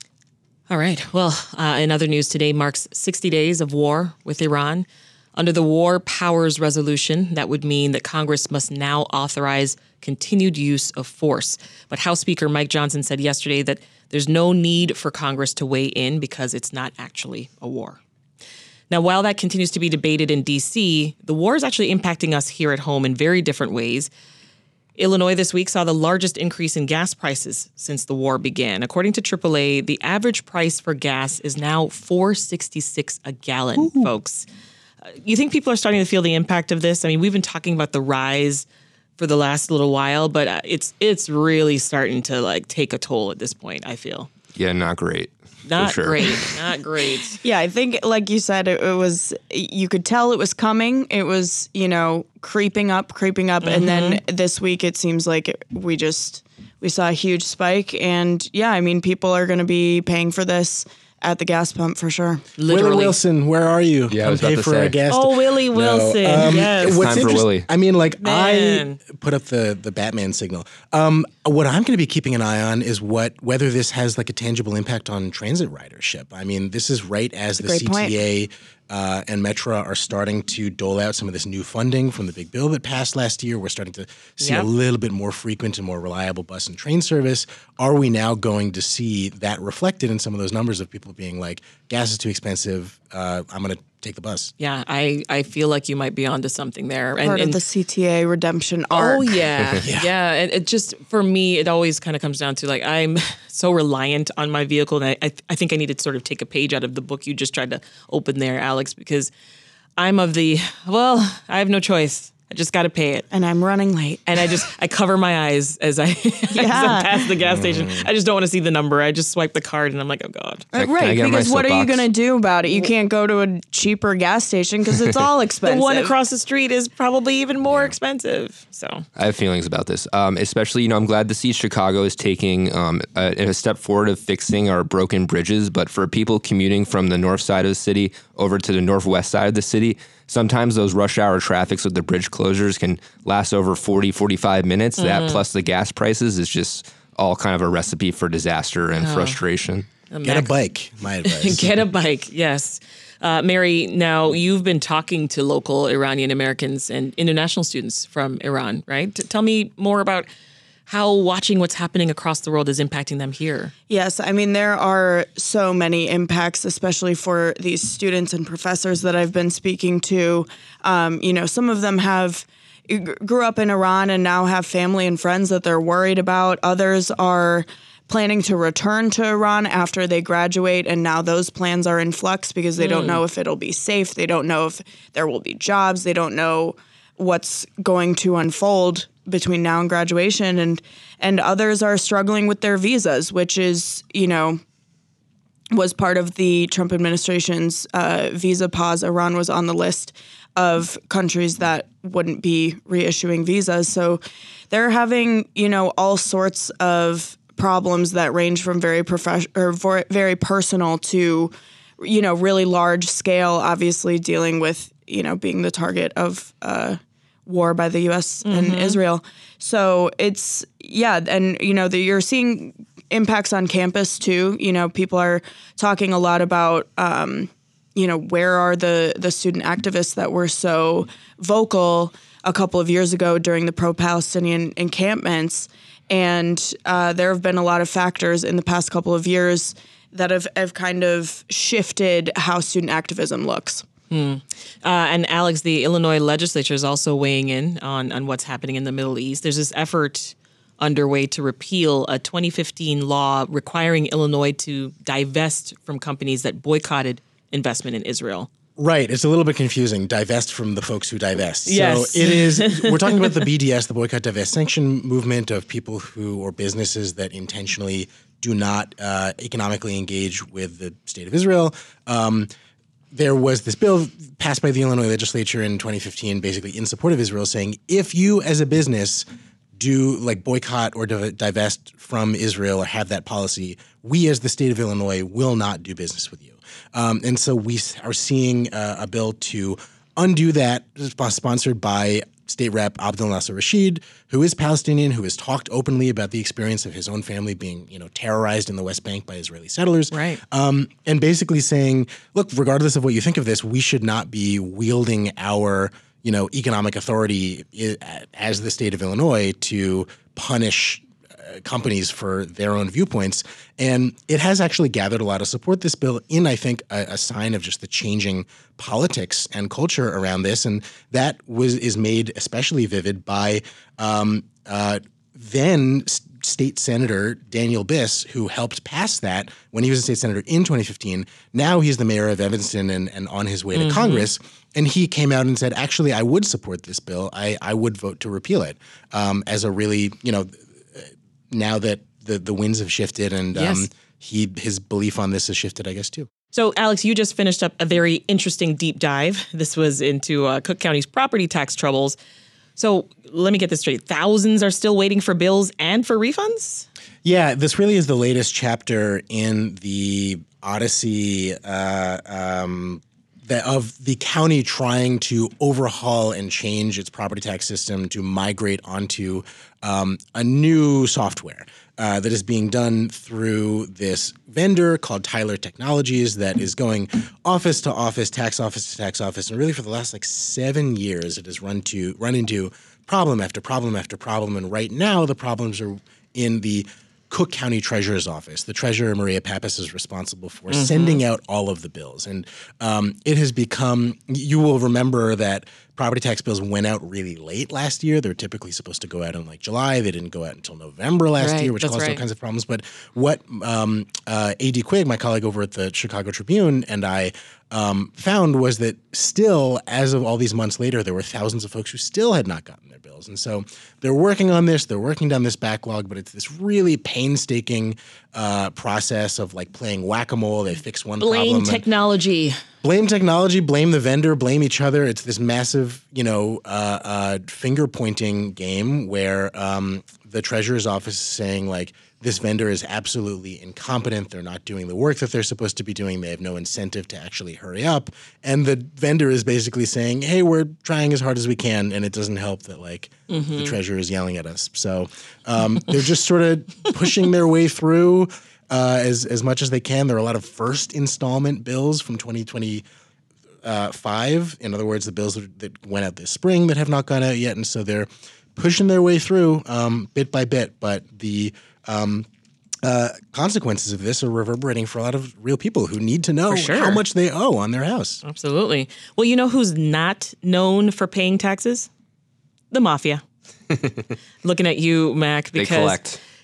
All right. Well, uh, in other news today marks sixty days of war with Iran. Under the War Powers Resolution, that would mean that Congress must now authorize continued use of force. But House Speaker Mike Johnson said yesterday that there's no need for Congress to weigh in because it's not actually a war. Now, while that continues to be debated in D C, the war is actually impacting us here at home in very different ways. Illinois this week saw the largest increase in gas prices since the war began. According to triple A, the average price for gas is now four dollars and sixty-six cents a gallon, Ooh. folks. You think people are starting to feel the impact of this? I mean, we've been talking about the rise for the last little while, but it's it's really starting to like take a toll at this point, I feel. Yeah, not great. Not sure. great. Not great. Yeah, I think, like you said, it, it was, you could tell it was coming. It was, you know, creeping up, creeping up. Mm-hmm. And then this week, it seems like it, we just, we saw a huge spike. And yeah, I mean, people are going to be paying for this at the gas pump for sure. Literally. Willie Wilson, where are you? Yeah, Come I was about pay to for say. a gas. Oh, Willie Wilson. No. Um, yes. What's Time for Willie. I mean, like Man. I put up the the Batman signal. Um, what I'm going to be keeping an eye on is what whether this has like a tangible impact on transit ridership. I mean, this is right as the C T A uh, and Metra are starting to dole out some of this new funding from the big bill that passed last year. We're starting to see yep. a little bit more frequent and more reliable bus and train service. Are we now going to see that reflected in some of those numbers of people being like, gas is too expensive, uh, I'm going to take the bus? Yeah, I, I feel like you might be onto something there. And, Part and, of the C T A redemption arc. Oh, yeah. yeah. Yeah. And it just, for me, it always kind of comes down to like, I'm so reliant on my vehicle. And I, I, I think I need to sort of take a page out of the book you just tried to open there, Alex, because I'm of the, well, I have no choice. I just got to pay it. And I'm running late. And I just, I cover my eyes as I, yeah. as I pass the gas station. I just don't want to see the number. I just swipe the card and I'm like, oh God. Right, right. because what are you going to do about it? You can't go to a cheaper gas station because it's all expensive. The one across the street is probably even more yeah. expensive. So I have feelings about this. Um, especially, you know, I'm glad to see Chicago is taking um, a, a step forward of fixing our broken bridges. But for people commuting from the north side of the city over to the northwest side of the city, sometimes those rush hour traffics with the bridge closures can last over forty, forty-five minutes. Mm-hmm. That plus the gas prices is just all kind of a recipe for disaster and oh. frustration. Get a bike, my advice. Get a bike, yes. Uh, Mary, now you've been talking to local Iranian Americans and international students from Iran, right? T- tell me more about how watching what's happening across the world is impacting them here. Yes, I mean, there are so many impacts, especially for these students and professors that I've been speaking to. Um, you know, some of them have grew up in Iran and now have family and friends that they're worried about. Others are planning to return to Iran after they graduate, and now those plans are in flux because they mm. don't know if it'll be safe. They don't know if there will be jobs. They don't know what's going to unfold between now and graduation, and and others are struggling with their visas, which is, you know, was part of the Trump administration's uh, visa pause. Iran was on the list of countries that wouldn't be reissuing visas. So they're having, you know, all sorts of problems that range from very professional or very personal to, you know, really large scale, obviously dealing with, you know, being the target of uh, war by the U S mm-hmm. and Israel. So it's, yeah, and, you know, the, you're seeing impacts on campus too. You know, people are talking a lot about, um, you know, where are the, the student activists that were so vocal a couple of years ago during the pro-Palestinian encampments? And uh, there have been a lot of factors in the past couple of years that have, have kind of shifted how student activism looks. Hmm. Uh, and Alex, the Illinois legislature is also weighing in on, on what's happening in the Middle East. There's this effort underway to repeal a twenty fifteen law requiring Illinois to divest from companies that boycotted investment in Israel. Right. It's a little bit confusing. Divest from the folks who divest. Yes. So it is, we're talking about the B D S, the Boycott, Divest, Sanction movement of people who, or businesses that intentionally do not uh, economically engage with the state of Israel. Um, there was this bill passed by the Illinois legislature in twenty fifteen, basically in support of Israel, saying if you as a business do like boycott or div- divest from Israel or have that policy, we as the state of Illinois will not do business with you. Um, and so we are seeing uh, a bill to undo that, sponsored by State Rep Abdel Nasser Rashid, who is Palestinian, who has talked openly about the experience of his own family being, you know, terrorized in the West Bank by Israeli settlers. Right. Um, and basically saying, look, regardless of what you think of this, we should not be wielding our, you know, economic authority as the state of Illinois to punish companies for their own viewpoints. And it has actually gathered a lot of support, this bill, in, I think, a, a sign of just the changing politics and culture around this. And that was is made especially vivid by um, uh, then State Senator Daniel Biss, who helped pass that when he was a state senator in twenty fifteen. Now he's the mayor of Evanston and, and on his way to mm-hmm. Congress. And he came out and said, actually, I would support this bill. I, I would vote to repeal it um, as a really, you know, now that the, the winds have shifted and yes. um, he his belief on this has shifted, I guess, too. So, Alex, you just finished up a very interesting deep dive. This was into uh, Cook County's property tax troubles. So let me get this straight. Thousands are still waiting for bills and for refunds? Yeah, this really is the latest chapter in the odyssey uh, um, the, of the county trying to overhaul and change its property tax system to migrate onto um, a new software uh, that is being done through this vendor called Tyler Technologies that is going office to office, tax office to tax office, and really for the last like seven years it has run to run into problem after problem after problem, and right now the problems are in the Cook County Treasurer's Office. The treasurer, Maria Pappas, is responsible for mm-hmm. sending out all of the bills. And um, it has become – you will remember that property tax bills went out really late last year. They were typically supposed to go out in like July. They didn't go out until November last right, year, which caused right. all kinds of problems. But what um, uh, A D Quigg, my colleague over at the Chicago Tribune, and I um, found was that still, as of all these months later, there were thousands of folks who still had not gotten their bills. And so they're working on this. They're working down this backlog, but it's this really painstaking uh, process of like playing whack-a-mole. They fix one blame problem. Blame technology. Blame technology, blame the vendor, blame each other. It's this massive, you know, uh, uh, finger-pointing game where um, the treasurer's office is saying, like, this vendor is absolutely incompetent. They're not doing the work that they're supposed to be doing. They have no incentive to actually hurry up. And the vendor is basically saying, hey, we're trying as hard as we can, and it doesn't help that, like, mm-hmm. the treasurer is yelling at us. So um, they're just sort of pushing their way through Uh, as as much as they can. There are a lot of first installment bills from twenty twenty-five. In other words, the bills that, that went out this spring that have not gone out yet. And so they're pushing their way through um, bit by bit. But the um, uh, consequences of this are reverberating for a lot of real people who need to know sure. how much they owe on their house. Absolutely. Well, you know who's not known for paying taxes? The mafia. Looking at you, Mac, because they collect.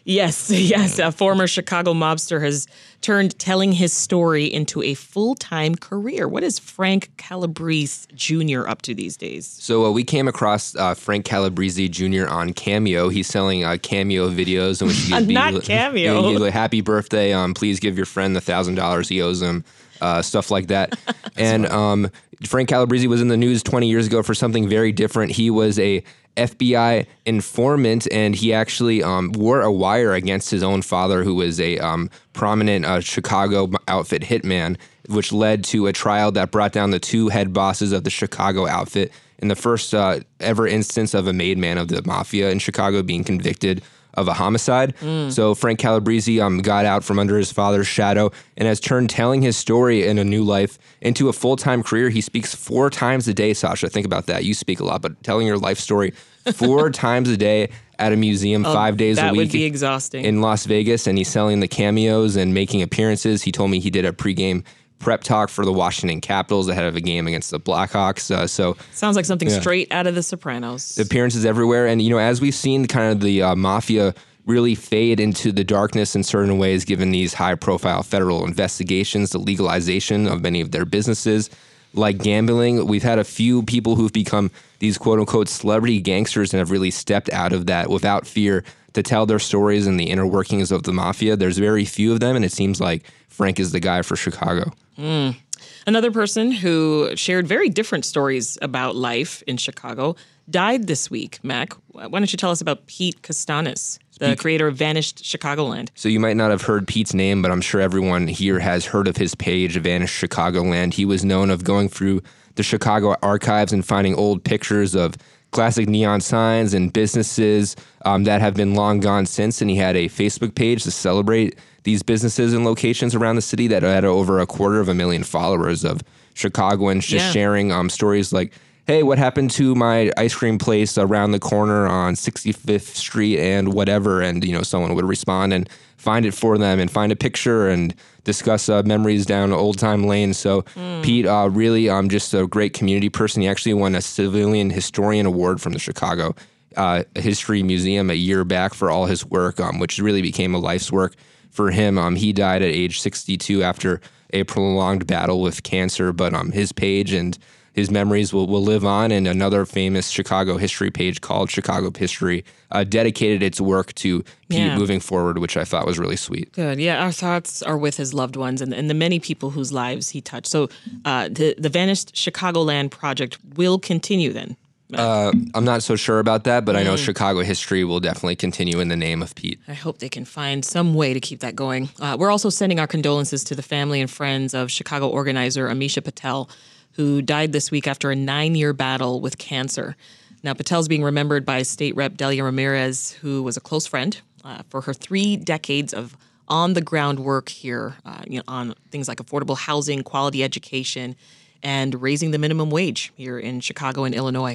Yes, yes. A former Chicago mobster has turned telling his story into a full-time career. What is Frank Calabrese Junior up to these days? So uh, we came across uh, Frank Calabrese Junior on Cameo. He's selling uh, Cameo videos in which he'd be not Cameo. You know, he'd like, happy birthday. Um, please give your friend the thousand dollars he owes him. Uh, stuff like that. And um, Frank Calabrese was in the news twenty years ago for something very different. He was a F B I informant, and he actually um, wore a wire against his own father, who was a um, prominent uh, Chicago outfit hitman, which led to a trial that brought down the two head bosses of the Chicago outfit in the first uh, ever instance of a made man of the mafia in Chicago being convicted of a homicide. Mm. So Frank Calabrese um, got out from under his father's shadow and has turned telling his story in a new life into a full-time career. He speaks four times a day, Sasha. Think about that. You speak a lot, but telling your life story four times a day at a museum, oh, five days a week. That would be exhausting. In Las Vegas, and he's selling the cameos and making appearances. He told me he did a pregame prep talk for the Washington Capitals ahead of a game against the Blackhawks. Uh, so sounds like something yeah. straight out of The Sopranos. Appearances everywhere. And, you know, as we've seen kind of the uh, mafia really fade into the darkness in certain ways, given these high profile federal investigations, the legalization of many of their businesses, like gambling. We've had a few people who've become these quote unquote celebrity gangsters and have really stepped out of that without fear to tell their stories and the inner workings of the mafia. There's very few of them, and it seems like Frank is the guy for Chicago. Mm. Another person who shared very different stories about life in Chicago died this week, Mac. Why don't you tell us about Pete Kastanis, the Speak. creator of Vanished Chicagoland? So you might not have heard Pete's name, but I'm sure everyone here has heard of his page, Vanished Chicagoland. He was known of going through the Chicago archives and finding old pictures of classic neon signs and businesses um, that have been long gone since, and he had a Facebook page to celebrate these businesses and locations around the city that had over a quarter of a million followers of Chicagoans just yeah. sharing um, stories like, hey, what happened to my ice cream place around the corner on sixty-fifth Street and whatever, and you know someone would respond and find it for them and find a picture and discuss uh, memories down Old Time Lane. So mm. Pete, uh, really um, just a great community person. He actually won a Civilian Historian Award from the Chicago uh, History Museum a year back for all his work, um, which really became a life's work for him. Um, he died at age sixty-two after a prolonged battle with cancer, but um, his page and his memories will, will live on, and another famous Chicago history page called Chicago History uh, dedicated its work to Pete yeah. moving forward, which I thought was really sweet. Good. Yeah, our thoughts are with his loved ones and, and the many people whose lives he touched. So uh, the, the Vanished Chicagoland project will continue then? Uh, I'm not so sure about that, but mm. I know Chicago history will definitely continue in the name of Pete. I hope they can find some way to keep that going. Uh, we're also sending our condolences to the family and friends of Chicago organizer Amisha Patel, who died this week after a nine-year battle with cancer. Now, Patel's being remembered by State Rep Delia Ramirez, who was a close friend, uh, for her three decades of on-the-ground work here uh, you know, on things like affordable housing, quality education, and raising the minimum wage here in Chicago and Illinois.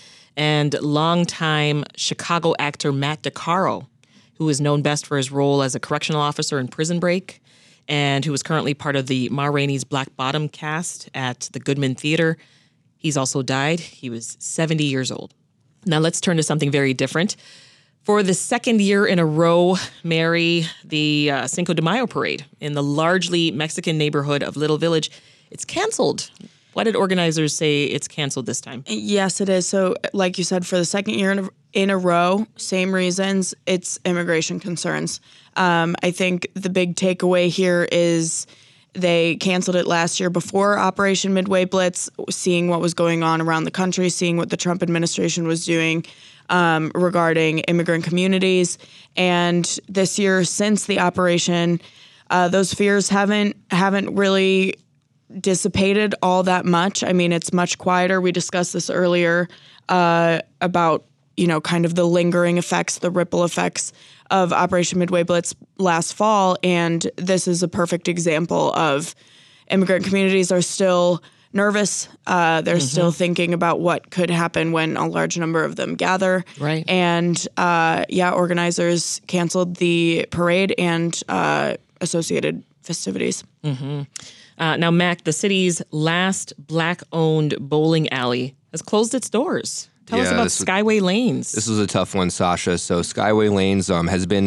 And longtime Chicago actor Matt DeCaro, who is known best for his role as a correctional officer in Prison Break, and who is currently part of the Ma Rainey's Black Bottom cast at the Goodman Theater. He's also died. He was seventy years old. Now let's turn to something very different. For the second year in a row, Mary, the uh, Cinco de Mayo parade in the largely Mexican neighborhood of Little Village, it's canceled. Why did organizers say it's canceled this time? Yes, it is. So like you said, for the second year in a, in a row, same reasons, it's immigration concerns. Um, I think the big takeaway here is they canceled it last year before Operation Midway Blitz, seeing what was going on around the country, seeing what the Trump administration was doing um, regarding immigrant communities. And this year, since the operation, uh, those fears haven't haven't really dissipated all that much. I mean, it's much quieter. We discussed this earlier uh, about, you know, kind of the lingering effects, the ripple effects of Operation Midway Blitz last fall. And this is a perfect example of immigrant communities are still nervous. Uh, they're mm-hmm. still thinking about what could happen when a large number of them gather. Right. And uh, yeah, organizers canceled the parade and uh, associated festivities. Mm-hmm. Uh, now, Mac, the city's last Black-owned bowling alley has closed its doors. Tell yeah, us about this Skyway Lanes. This was a tough one, Sasha. So Skyway Lanes um, has been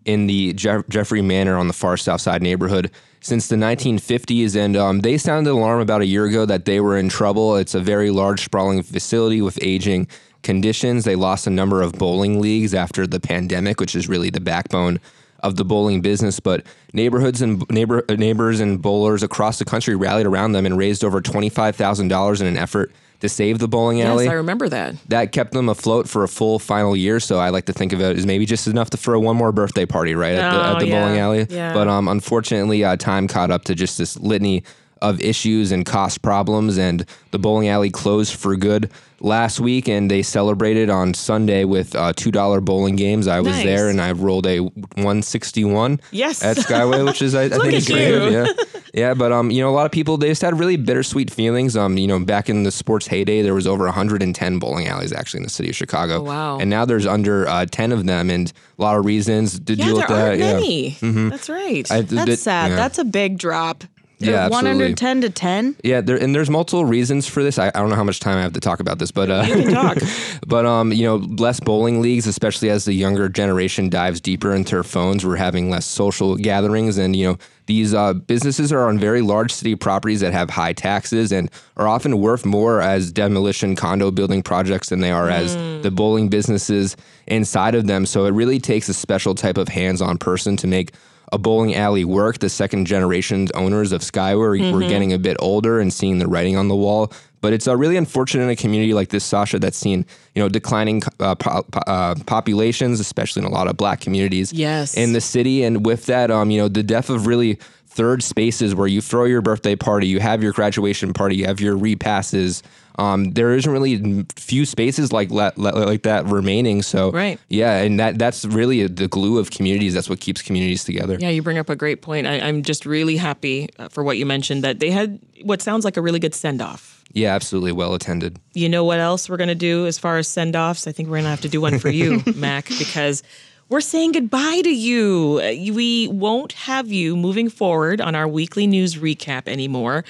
in the Jeff- Jeffrey Manor on the far south side neighborhood since the nineteen fifties, and um, they sounded an alarm about a year ago that they were in trouble. It's a very large, sprawling facility with aging conditions. They lost a number of bowling leagues after the pandemic, which is really the backbone of the bowling business. But neighborhoods and neighbor neighbors and bowlers across the country rallied around them and raised over twenty-five thousand dollars in an effort to save the bowling alley. Yes, I remember that. That kept them afloat for a full final year. So I like to think of it as maybe just enough to throw one more birthday party, right, at oh, the, at the yeah. bowling alley. Yeah. But um, unfortunately, uh, time caught up to just this litany of issues and cost problems, and the bowling alley closed for good last week, and they celebrated on Sunday with uh, two dollar bowling games. I was Nice. there, and I rolled a one sixty-one Yes. at Skyway, which is, I, I Look think, at great. you. Yeah. Yeah, but um, you know, a lot of people, they just had really bittersweet feelings. Um, you know, back in the sports heyday, there was over one hundred ten bowling alleys actually in the city of Chicago. Oh, wow. And now there's under uh, ten of them, and a lot of reasons to Yeah, deal there with that. aren't Yeah. many. Mhm. That's right. I- That's that- sad. yeah. That's a big drop. Yeah, one absolutely. hundred ten to ten. Yeah, there, and there's multiple reasons for this. I, I don't know how much time I have to talk about this, but uh, You can talk. but um, you know, less bowling leagues, especially as the younger generation dives deeper into their phones. We're having less social gatherings, and you know, these uh, businesses are on very large city properties that have high taxes and are often worth more as demolition condo building projects than they are Mm. as the bowling businesses inside of them. So it really takes a special type of hands-on person to make a bowling alley work. The second generation owners of Skyway were Mhm. getting a bit older and seeing the writing on the wall. But it's uh, really unfortunate in a community like this, Sasha, that's seen, you know, declining uh, po- po- uh, populations, especially in a lot of Black communities Yes. in the city. And with that, um, you know, the death of really third spaces where you throw your birthday party, you have your graduation party, you have your repasses. Um, there isn't really few spaces like le- le- like that remaining. So Right. yeah, and that that's really the glue of communities. That's what keeps communities together. Yeah, you bring up a great point. I, I'm just really happy uh, for what you mentioned, that they had what sounds like a really good send-off. Yeah, absolutely well attended. You know what else we're going to do as far as send-offs? I think we're going to have to do one for you, Mac, because we're saying goodbye to you. Uh, We won't have you moving forward on our weekly news recap anymore,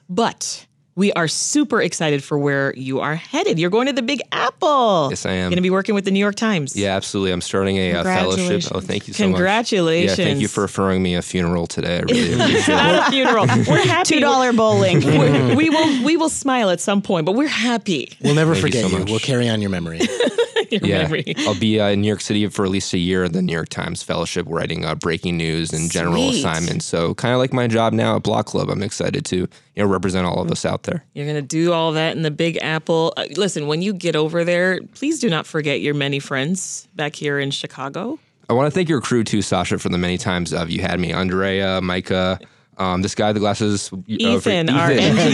but we are super excited for where you are headed. You're going to the Big Apple. Yes, I am. Going to be working with the New York Times. Yeah, absolutely. I'm starting a uh, fellowship. Congratulations. Oh, thank you so Congratulations. much. Yeah, thank you for throwing me a funeral today. I really appreciate it. At a funeral. We're happy. Two dollar bowling. We're- we will we will smile at some point, but we're happy. We'll never Thank you forget so you. much. We'll carry on your memory. Your Yeah, memory. I'll be uh, in New York City for at least a year at the New York Times Fellowship, writing uh, breaking news and general Sweet. assignments. So kind of like my job now at Block Club. I'm excited to you know represent all of us out there. You're going to do all that in the Big Apple. Uh, listen, when you get over there, please do not forget your many friends back here in Chicago. I want to thank your crew too, Sasha, for the many times uh, you had me. Andrea, Micah, um, this guy with the glasses. uh, Ethan, for- our engineer.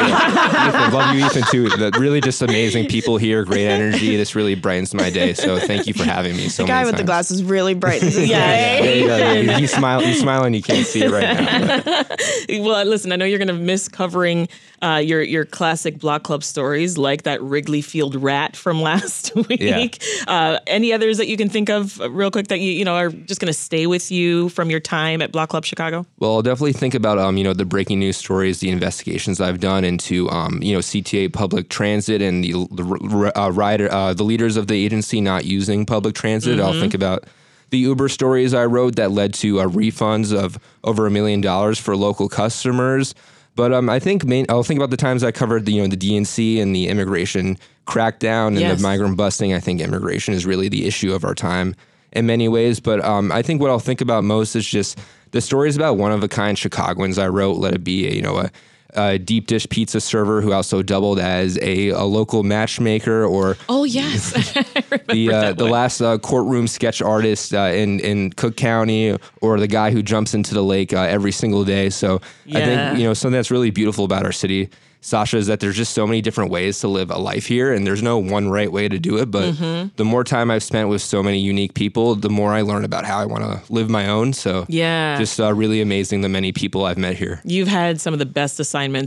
Ethan, love you, Ethan, too. The, really just amazing people here, great energy. This really brightens my day. So thank you for having me so The guy many with the times. glasses really brightens his Yeah, day. Yeah, yeah, yeah. He's smiling. He's smiling. You can't see it right now. but- Well, listen, I know you're going to miss covering uh, your your classic Block Club stories, like that Wrigley Field rat from last week. Yeah. Uh, any others that you can think of, uh, real quick, that you you know are just going to stay with you from your time at Block Club Chicago? Well, I'll definitely think about um, you know, the breaking news stories, the investigations I've done into um, you know, C T A Public Transit and the the uh, rider, uh, the leaders of the agency not using public transit. I'll Mhm. think about the Uber stories I wrote that led to uh, refunds of over a million dollars for local customers. But um, I think main, I'll think about the times I covered the you know the D N C and the immigration crackdown and Yes. the migrant busting. I think immigration is really the issue of our time in many ways. But um, I think what I'll think about most is just the stories about one of a kind Chicagoans I wrote. Let it be a, you know a, a deep dish pizza server who also doubled as a, a local matchmaker, or Oh, yes. I remember the uh, that the one. last uh, courtroom sketch artist uh, in in Cook County, or the guy who jumps into the lake uh, every single day. So I Yeah. think you know something that's really beautiful about our city, Sasha, is that there's just so many different ways to live a life here, and there's no one right way to do it. But Mhm. the more time I've spent with so many unique people, the more I learn about how I want to live my own. So Yeah. just uh, really amazing the many people I've met here. You've had some of the best assignments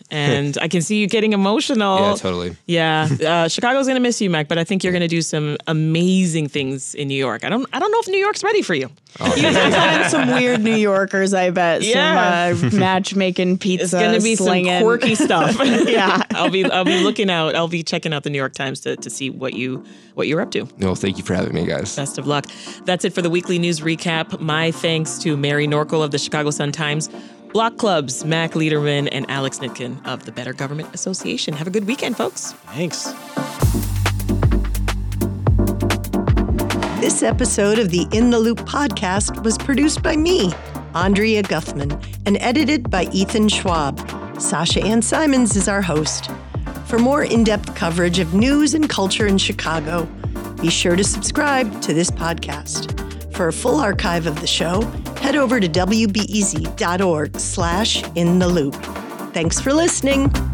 And I can see you getting emotional. Yeah, totally. Yeah. Uh, Chicago's going to miss you, Mac, but I think you're going to do some amazing things in New York. I don't I don't know if New York's ready for you. Oh, you can find some weird New Yorkers, I bet. Yeah. Some uh, matchmaking pizza. It's going to be slinging. some quirky stuff. Yeah. I'll be I'll be looking out. I'll be checking out the New York Times to, to see what you what you're up to. No, thank you for having me, guys. Best of luck. That's it for the weekly news recap. My thanks to Mary Norkel of the Chicago Sun-Times, Block Club's Mac Liederman, and Alex Nitkin of the Better Government Association. Have a good weekend, folks. Thanks. This episode of the In the Loop podcast was produced by me, Andrea Guthman, and edited by Ethan Schwab. Sasha Ann Simons is our host. For more in-depth coverage of news and culture in Chicago, be sure to subscribe to this podcast. For a full archive of the show, head over to W B E Z dot org slash in the loop. Thanks for listening.